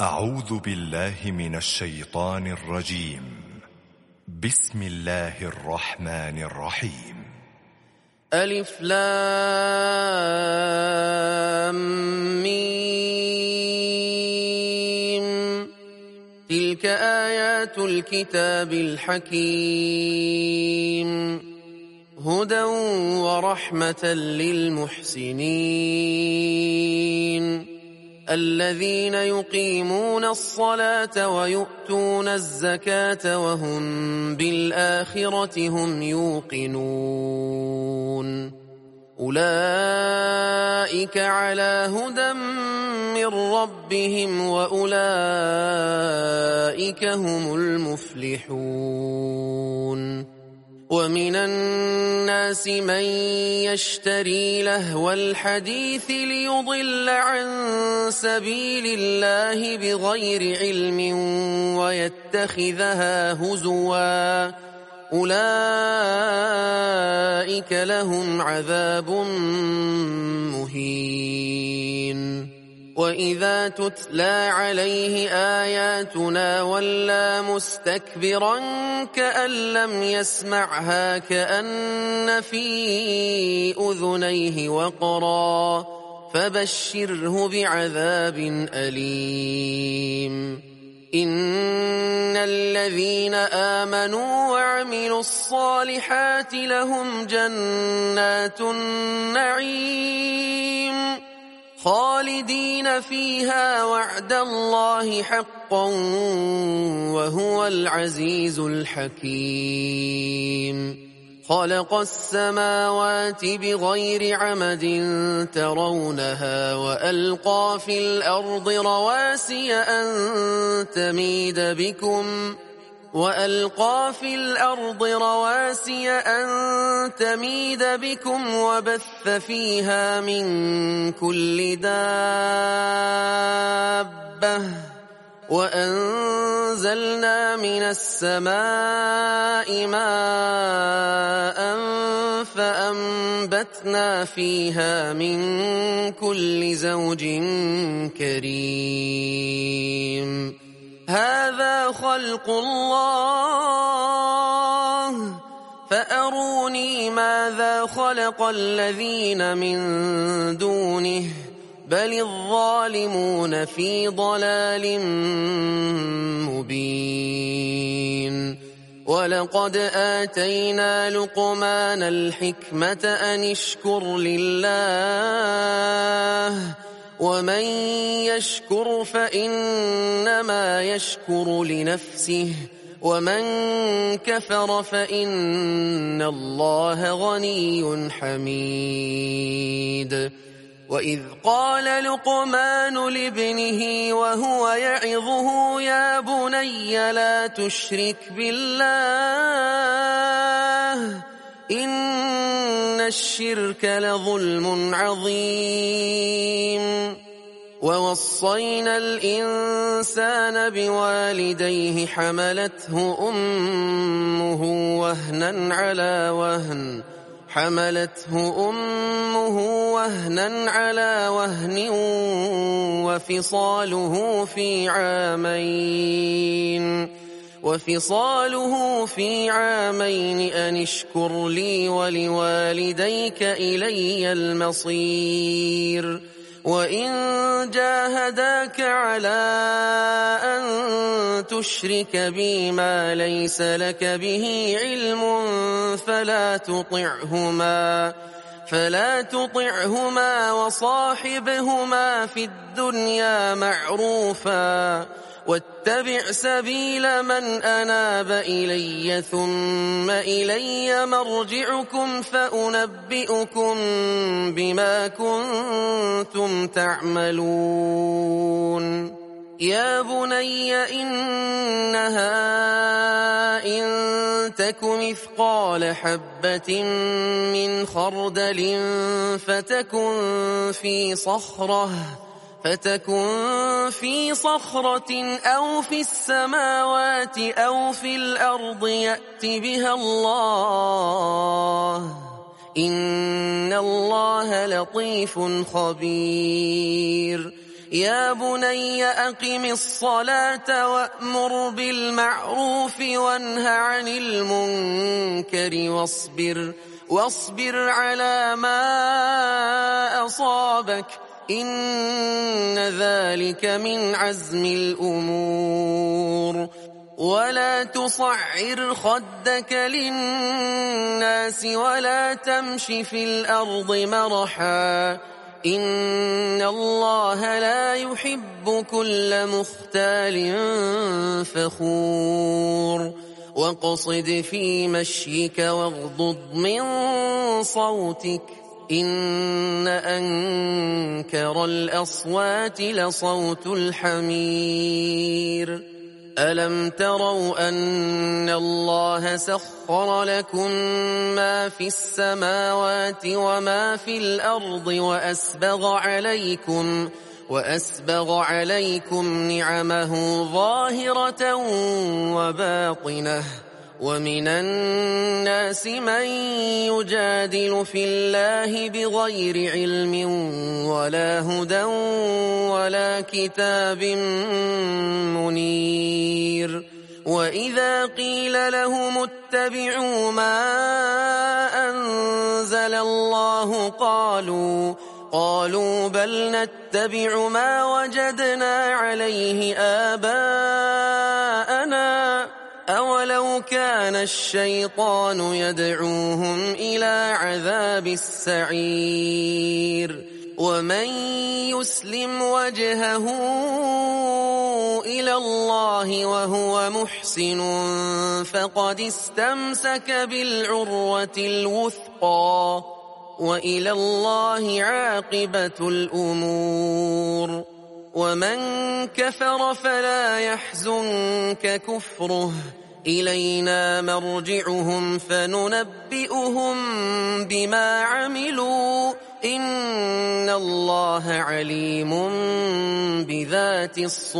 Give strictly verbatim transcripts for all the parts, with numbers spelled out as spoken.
أعوذ بالله من الشيطان الرجيم. بسم الله الرحمن الرحيم. ألف لام ميم. تلك آيات الكتاب الحكيم، هدى ورحمة للمحسنين الذين يقيمون الصلاة ويؤتون الزكاة وهم بالآخرة هم يوقنون. أولئك على هدى من ربهم وأولئك هم المفلحون. ومن الناس من يشتري لهو الحديث ليضل عن سبيل الله بغير علم ويتخذها هزوا، أولئك لهم عذاب مهين. وإذا تتلى عليه آياتنا ولى مستكبرا كأن لم يسمعها كأن في أذنيه وقرا، فبشره بعذاب أليم. إن الذين آمنوا وعملوا الصالحات لهم جنات النعيم خالدين فيها وعد الله حقا وهو العزيز الحكيم. خلق السماوات بغير عمد ترونها وألقى في الأرض رواسي أن تميد بكم وألقى في الأرض رواسي أن تميد بكم وبث فيها من كل دابة وأنزلنا من السماء ماء فأنبتنا فيها من كل زوج كريم. هذا خلق الله فأروني ماذا خلق الذين من دونه بل الظالمون في ضلال مبين. ولقد آتينا لقمان الحكمة أن اشكر لله ومن يشكر فإنما يشكر لنفسه ومن كفر فإن الله غني حميد. وإذ قال لقمان لابنه وهو يعظه يا بني لا تشرك بالله إن الشرك لظلم عظيم. ووصينا الإنسان بوالديه حملته أمه وهنا على وهن حملته أمه وهنا على وهن وفصاله في عامين وفصاله في عامين أن اشكر لي ولوالديك إلي المصير. وإن جاهداك على أن تشرك بي ما ليس لك به علم فلا تطعهما فلا تطعهما وصاحبهما في الدنيا معروفا واتبع سبيل من أناب إلي ثم إلي مرجعكم فأنبئكم بما كنتم تعملون. يا بني إنها إن تك مثقال حبة من خردل فتكن في صخرة فتكن في صخرة أو في السماوات أو في الأرض يأت بها الله إن الله لطيف خبير. يا بني أقم الصلاة وأمر بالمعروف وانه عن المنكر واصبر واصبر على ما أصابك إن ذلك من عزم الأمور ولا تصعر خدك للناس ولا تمش في الأرض مرحا إن الله لا يحب كل مختال فخور واقصد في مشيك واغضض من صوتك إن أنكر الأصوات لصوت الحمير ألم تروا أن الله سخر لكم ما في السماوات وما في الأرض وأسبغ عليكم وأسبغ عليكم نعمه ظاهرة وباطنة ومن الناس من يجادل في الله بغير علم ولا هدى ولا كتاب منير وإذا قيل لهم اتبعوا ما أنزل الله قالوا قالوا بل نتبع ما وجدنا عليه آباءنا أولو كان الشيطان يدعوهم إلى عذاب السعير ومن يسلم وجهه إلى الله وهو محسن فقد استمسك بالعروة الوثقى وإلى الله عاقبة الأمور ومن كفر فلا يحزنك كفره إلينا مرجعهم فننبئهم بما عملوا إن الله عليم بذات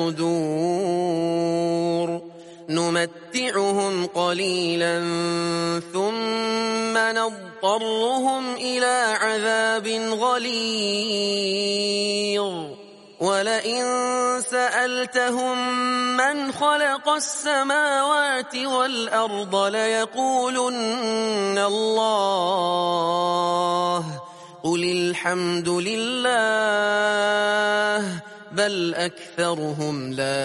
الصدور نمتعهم قليلا ثم نضطرهم إلى عذاب غليظ ولئن سألتهم من خلق السماوات والأرض ليقولن الله قل الحمد لله بل أكثرهم لا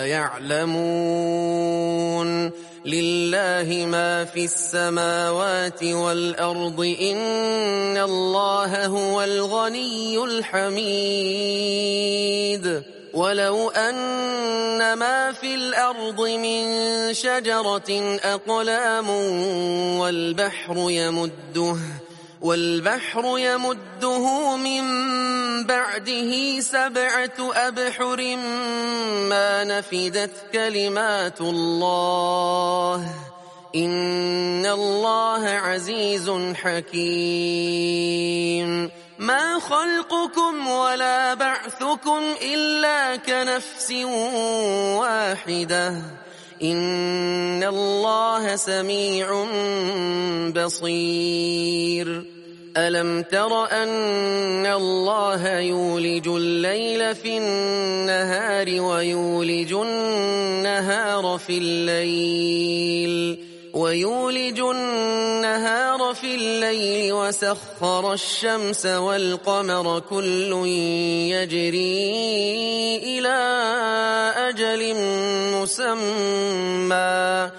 يعلمون لله ما في السماوات والأرض إن الله هو الغني الحميد ولو أن ما في الأرض من شجرة أقلام والبحر يمده والبحر يمده من بعده سبعة أبحر ما نفدت كلمات الله إن الله عزيز حكيم ما خلقكم ولا بعثكم إلا كنفس واحدة إن الله سميع بصير ألم تر أن الله يولج الليل في النهار ويولج النهار في الليل ويولج النهار في الليل وسخر الشمس والقمر كل يجري إلى أجل مسمى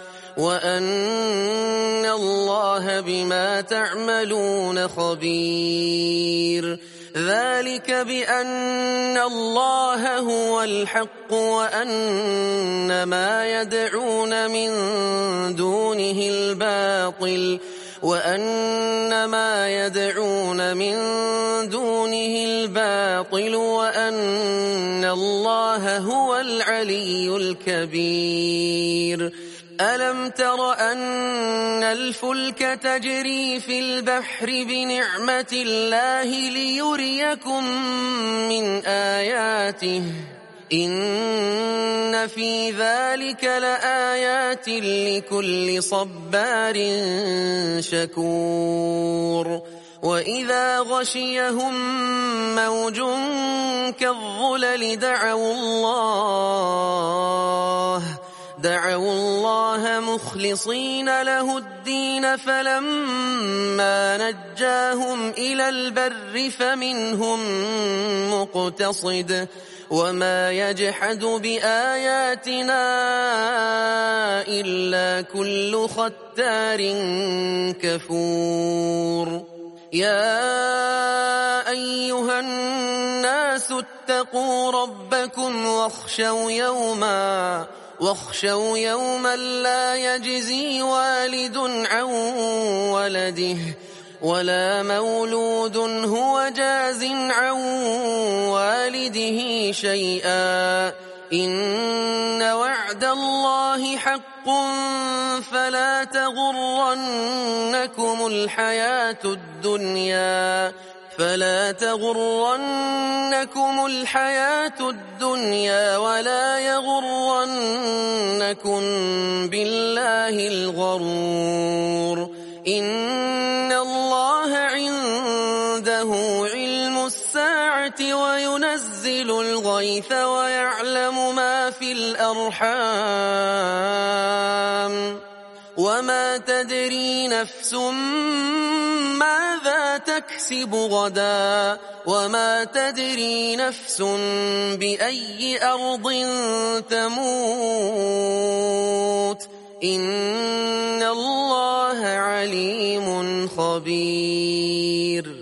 وأن الله بما تعملون خبير ذلك بأن الله هو الحق وأن ما يدعون من دونه الباطل وأن ما يدعون من دونه الباطل وأن الله هو العلي الكبير ألم تر أن الفلك تجري في البحر بنعمة الله ليريكم من آياته إن في ذلك لآيات لكل صبار شكور وإذا غشيهم موج كالظلل دعوا الله دعوا الله مخلصين له الدين فلما نجاهم إلى البر فمنهم مقتصد وما يجحد بآياتنا إلا كل ختار كفور يا أيها الناس اتقوا ربكم واخشوا يوما واخشوا يوما لا يجزي والد عن ولده ولا مولود هو جاز عن والده شيئا إن وعد الله حق فلا تغرنكم الحياة الدنيا فلا تغرنكم الحياة الدنيا ولا يغرنكم بالله الغرور إن الله عنده علم الساعة وينزل الغيث ويعلم ما في الأرحام وما تدري نفس ماذا تكسب غدا وما تدري نفس بأي أرض تموت إن الله عليم خبير